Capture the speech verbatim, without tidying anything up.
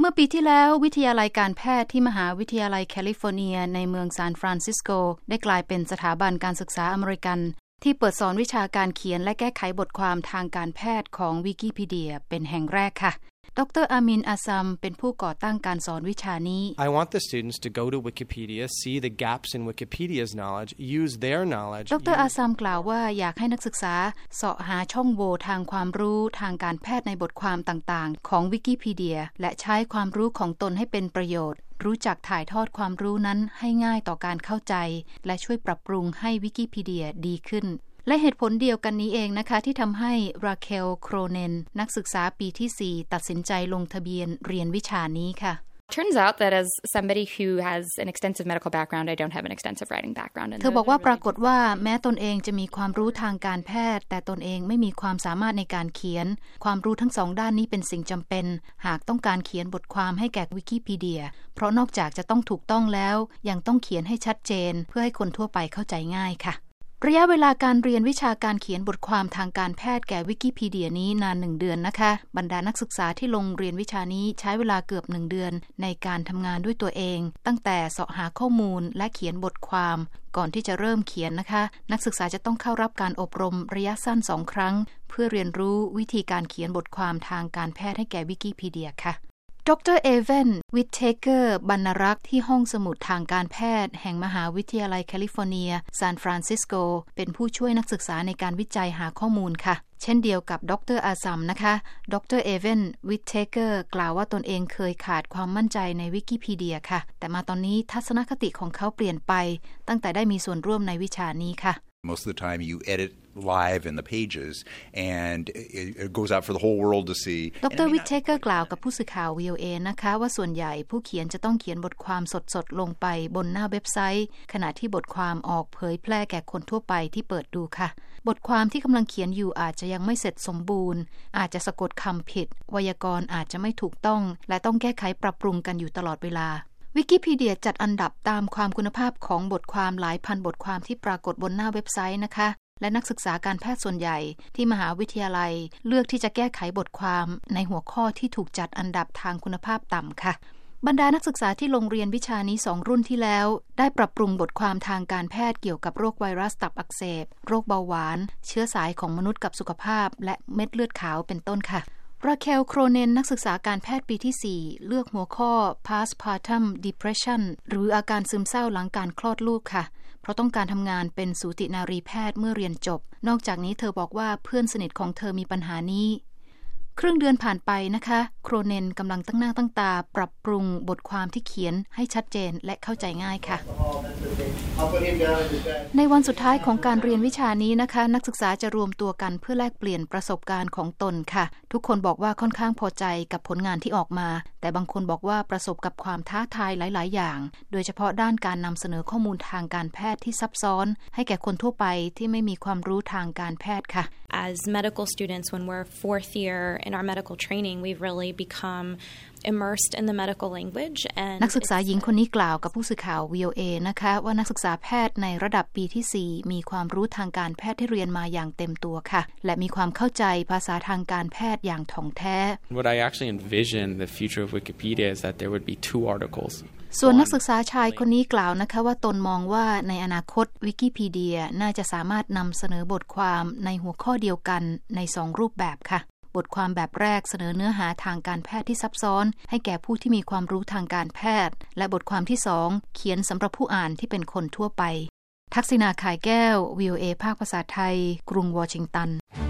เมื่อปีที่แล้ววิทยาลัยการแพทย์ที่มหาวิทยาลัยแคลิฟอร์เนียในเมืองซานฟรานซิสโกได้กลายเป็นสถาบันการศึกษาอเมริกันที่เปิดสอนวิชาการเขียนและแก้ไขบทความทางการแพทย์ของวิกิพีเดียเป็นแห่งแรกค่ะดรอามินอาซัมเป็นผู้ก่อตั้งการสอนวิชานี้ I want the students to go to Wikipedia, see the gaps in Wikipedia's knowledge, use their knowledge. ดรอาซัมกล่าวว่าอยากให้นักศึกษาเสาะหาช่องโหว่ทางความรู้ทางการแพทย์ในบทความต่างๆของวิกิพีเดียและใช้ความรู้ของตนให้เป็นประโยชน์รู้จักถ่ายทอดความรู้นั้นให้ง่ายต่อการเข้าใจและช่วยปรับปรุงให้วิกิพีเดียดีขึ้นและเหตุผลเดียวกันนี้เองนะคะที่ทำให้ราเคลโครเนนนักศึกษาปีที่สี่ตัดสินใจลงทะเบียนเรียนวิชานี้ค่ะ Turns out that as somebody who has an extensive medical background, I don't have an extensive writing background. เธอบอกว่าปรากฏว่าแม้ตนเองจะมีความรู้ทางการแพทย์แต่ตนเองไม่มีความสามารถในการเขียนความรู้ทั้งสองด้านนี้เป็นสิ่งจำเป็นหากต้องการเขียนบทความให้แก่วิกิพีเดียเพราะนอกจากจะต้องถูกต้องแล้วยังต้องเขียนให้ชัดเจนเพื่อให้คนทั่วไปเข้าใจง่ายค่ะระยะเวลาการเรียนวิชาการเขียนบทความทางการแพทย์แก่วิกิพีเดียนี้นานหนึ่งเดือนนะคะบรรดานักศึกษาที่ลงเรียนวิชานี้ใช้เวลาเกือบหนึ่งเดือนในการทำงานด้วยตัวเองตั้งแต่เสาะหาข้อมูลและเขียนบทความก่อนที่จะเริ่มเขียนนะคะนักศึกษาจะต้องเข้ารับการอบรมระยะสั้นสองครั้งเพื่อเรียนรู้วิธีการเขียนบทความทางการแพทย์ให้แก่วิกิพีเดียค่ะดรเอเวนวิทเทเกอร์บรรณารักษ์ที่ห้องสมุดทางการแพทย์แห่งมหาวิทยาลัยแคลิฟอร์เนียซานฟรานซิสโกเป็นผู้ช่วยนักศึกษาในการวิจัยหาข้อมูลค่ะเช่นเดียวกับดรอาซัมนะคะดรเอเวนวิทเทเกอร์กล่าวว่าตนเองเคยขาดความมั่นใจในวิกิพีเดียค่ะแต่มาตอนนี้ทัศนคติของเขาเปลี่ยนไปตั้งแต่ได้มีส่วนร่วมในวิชานี้ค่ะ Most of the time you edit live in the pages and it goes out for the whole world to see ดรวิทเทเกอร์กล่าวกับผู้สื่อข่าว วี โอ เอ นะคะว่าส่วนใหญ่ผู้เขียนจะต้องเขียนบทความสดๆลงไปบนหน้าเว็บไซต์ขณะที่บทความออกเผยแพร่แก่คนทั่วไปที่เปิดดูค่ะบทความที่กำลังเขียนอยู่อาจจะยังไม่เสร็จสมบูรณ์อาจจะสะกดคำผิดไวยากรณ์อาจจะไม่ถูกต้องและต้องแก้ไขปรับปรุงกันอยู่ตลอดเวลาวิกิพีเดียจัดอันดับตามความคุณภาพของบทความหลายพันบทความที่ปรากฏบนหน้าเว็บไซต์นะคะและนักศึกษาการแพทย์ส่วนใหญ่ที่มหาวิทยาลัยเลือกที่จะแก้ไขบทความในหัวข้อที่ถูกจัดอันดับทางคุณภาพต่ำค่ะบรรดานักศึกษาที่ลงเรียนวิชานี้สองรุ่นที่แล้วได้ปรับปรุงบทความทางการแพทย์เกี่ยวกับโรคไวรัสตับอักเสบโรคเบาหวานเชื้อสายของมนุษย์กับสุขภาพและเม็ดเลือดขาวเป็นต้นค่ะราเคลโครเนนนักศึกษาการแพทย์ปีที่สี่เลือกหัวข้อ postpartum depression หรืออาการซึมเศร้าหลังการคลอดลูกค่ะเพราะต้องการทำงานเป็นสูตินารีแพทย์เมื่อเรียนจบนอกจากนี้เธอบอกว่าเพื่อนสนิทของเธอมีปัญหานี้ครึ่งเดือนผ่านไปนะคะโครเนนกำลังตั้งหน้าตั้งตาปรับปรุงบทความที่เขียนให้ชัดเจนและเข้าใจง่ายค่ะในวันสุดท้ายของการเรียนวิชานี้นะคะนักศึกษาจะรวมตัวกันเพื่อแลกเปลี่ยนประสบการณ์ของตนค่ะทุกคนบอกว่าค่อนข้างพอใจกับผลงานที่ออกมาแต่บางคนบอกว่าประสบกับความท้าทายหลายๆอย่างโดยเฉพาะด้านการนำเสนอข้อมูลทางการแพทย์ที่ซับซ้อนให้แก่คนทั่วไปที่ไม่มีความรู้ทางการแพทย์ค่ะ As medical students, when we're fourth year in our medical training, we've really become immersed in the medical language. And นักศึกษาหญิงคนนี้กล่าวกับผู้สื่อข่าว วี โอ เอ นะคะว่านักศึกษาแพทย์ในระดับปีที่สี่มีความรู้ทางการแพทย์ที่เรียนมาอย่างเต็มตัวค่ะและมีความเข้าใจภาษาทางการแพทย์อย่างถ่องแท้ What I actually envision the future of Wikipedia is that there would be two articles. ส่วนนักศึกษาชายคนนี้กล่าวนะคะว่าตนมองว่าในอนาคตวิกิพีเดียน่าจะสามารถนำเสนอบทความในหัวข้อเดียวกันในสองรูปแบบค่ะบทความแบบแรกเสนอเนื้อหาทางการแพทย์ที่ซับซ้อนให้แก่ผู้ที่มีความรู้ทางการแพทย์และบทความที่สองเขียนสำหรับผู้อ่านที่เป็นคนทั่วไปทักษิณา ข่ายแก้ว วี โอ เอ ภาคภาษาไทยกรุงวอชิงตัน